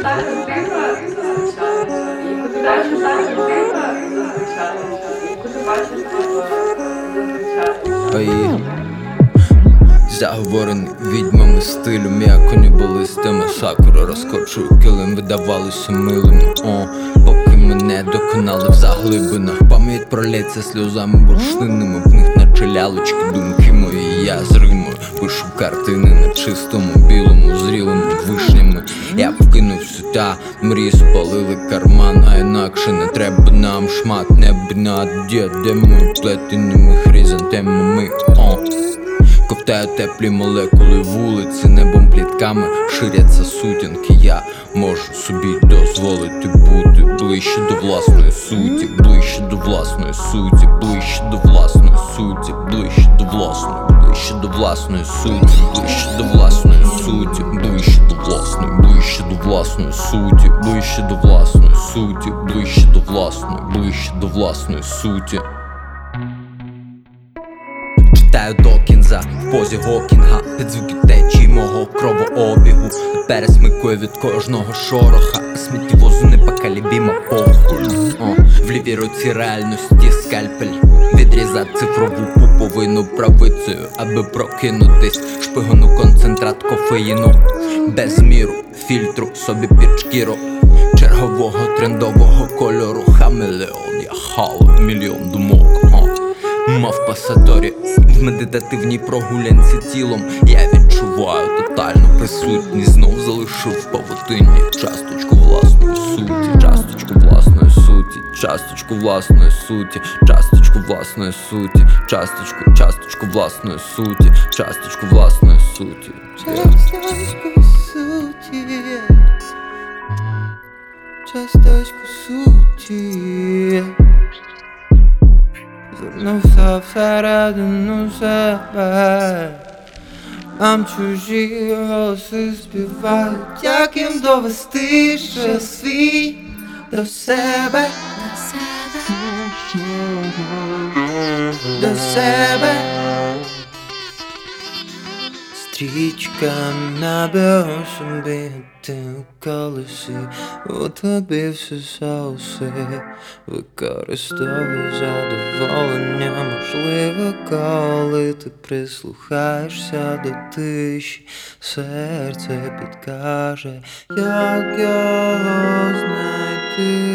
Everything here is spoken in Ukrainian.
так активно зазвичай, яку ти бачиш так активно зазвичай, яку ти бачиш зазвичай. Заговорений відьмами стилю, як канібалистами сакура розкочую килим, видавалося милим. Поки мене доконали в заглибинах, пам'ять пролється сльозами бурштинними, в них наче лялочки, думки мої, я зримую, пишу картини на чистому, білому, зрілими вишнями. Я вкинувся, та мрії спалили карман, а інакше не треба нам шмат неба над дідами, плетеними хризантемами. Ковтаю теплі молекули вулиці, небом плітками ширяться сутінки. Я можу собі дозволити бути ближче до власної суті, ближче до власної суті, ближче до власної суті, ближче до власної, ближче до власної суті, ближче до власної суті, ближче до власної, ближче до власної суті, ближче до власної суті, ближче до власної, ближче до власної суті. Читаю Докінза в позі Гокінга, під звуки течії мого кровообігу, пересмикую від кожного шороха, сміттєвозу непоколебима похуй. В лівій руці реальності скальпель, відрізати цифрову пуповину правицею, аби прокинутись, шпигону концентрат кофеїну, без міру, фільтру собі під шкіру, чергового трендового кольору хамелеон. Я хавав мільйон думок. Мав пасаторі в медитативній прогулянці тілом. Я відчуваю тотальну присутність, знов залишив в павутинні часточку власної суті, часточку власної суті, часточку власної суті, часточку власної суті, часточку власної суті, часточку власної суті. Часточку суті, часточку суті. Звернувся всередину себе, там чужі голоси співають, як їм довести ще свій до себе, до себе. Стрічка на собі ти колесі, у тобі все соуси, використовуй задоволення. Можливо, коли ти прислухаєшся до тиші, серце підкаже, як його знайти.